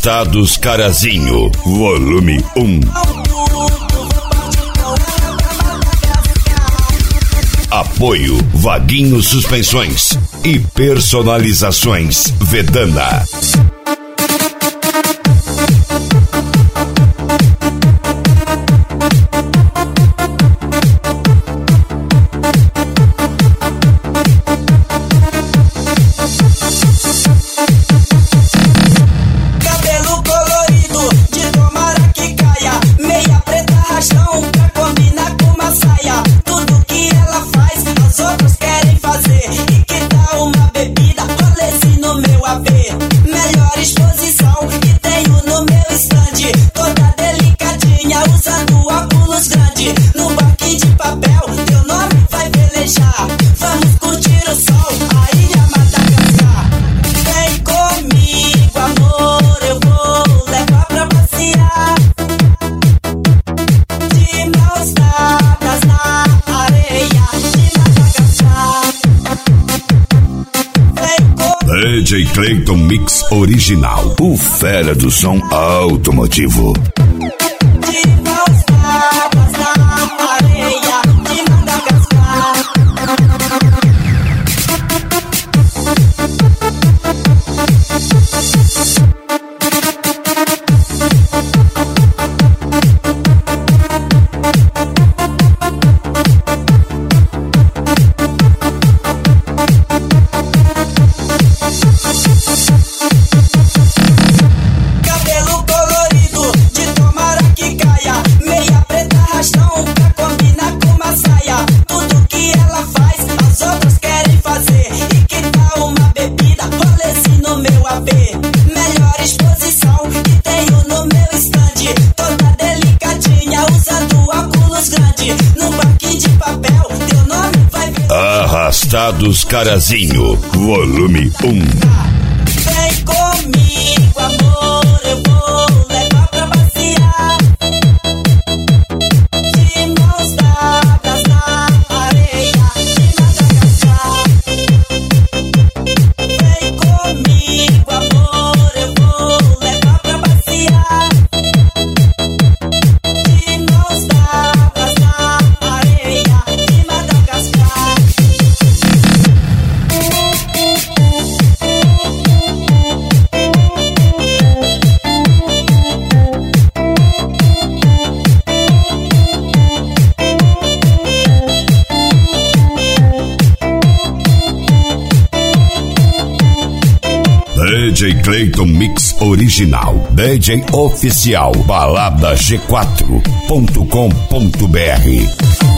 Arrastados Carazinho, volume 1. Apoio Vaguinho Suspensões e Personalizações Vedana. DJ Clayton Mix Original, o fera do som automotivo. Arrastados Carazinho, volume 1. Vem comigo, amor, eu vou levar pra passear. De mãos dadas na areia de Madagascar. Vem comigo, amor, eu vou levar pra passear. De mãos dadas na areia de Madagascar. DJ Clayton Mix Original, DJ Oficial, balada G4.com.br.